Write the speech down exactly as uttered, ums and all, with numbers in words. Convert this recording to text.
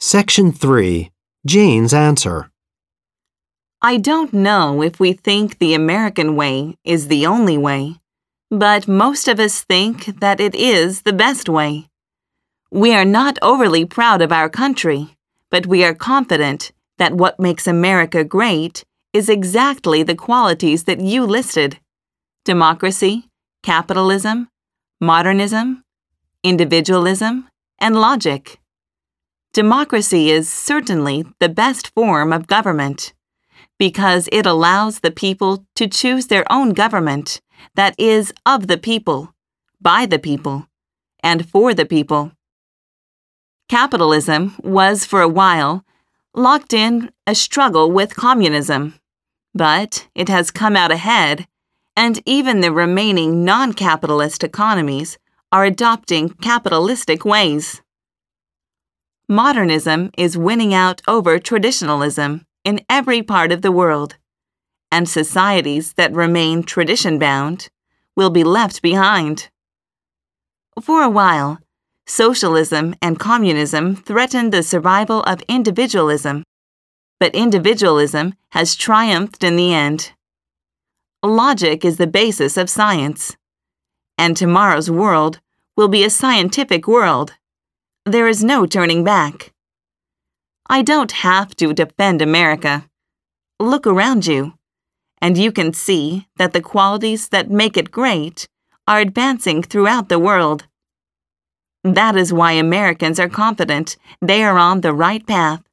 Section three. Jane's answer. I don't know if we think the American way is the only way, but most of us think that it is the best way. We are not overly proud of our country, but we are confident that what makes America great is exactly the qualities that you listed: democracy, capitalism, modernism, individualism, and logic. Democracy is certainly the best form of government because it allows the people to choose their own government that is of the people, by the people, and for the people. Capitalism was for a while locked in a struggle with communism, but it has come out ahead, and even the remaining non-capitalist economies are adopting capitalistic ways. Modernism is winning out over traditionalism in every part of the world, and societies that remain tradition-bound will be left behind. For a while, socialism and communism threatened the survival of individualism, but individualism has triumphed in the end. Logic is the basis of science, and tomorrow's world will be a scientific world. There is no turning back. I don't have to defend America. Look around you, and you can see that the qualities that make it great are advancing throughout the world. That is why Americans are confident they are on the right path.